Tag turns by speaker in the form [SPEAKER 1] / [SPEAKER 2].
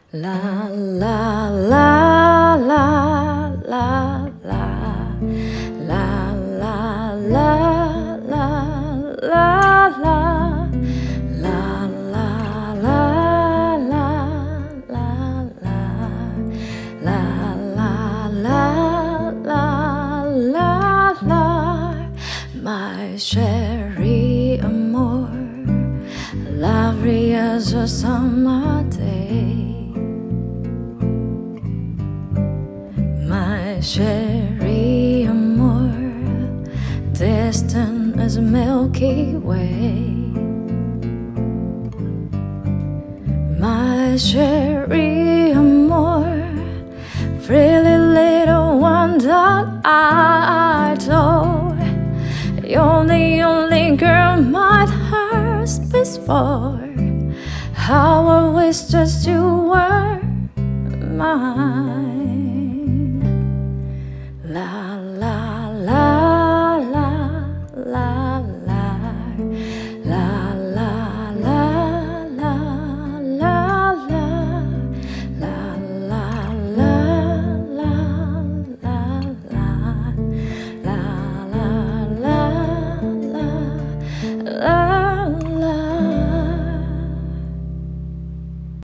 [SPEAKER 1] La la la la la la la la la la la la la la la la la. My chérie amour, la vie is a summer day. My chérie amour, distant as a Milky Way. My chérie amour, really little one that I adore. You're the only girl my heart beats for. How I wish just you were mine.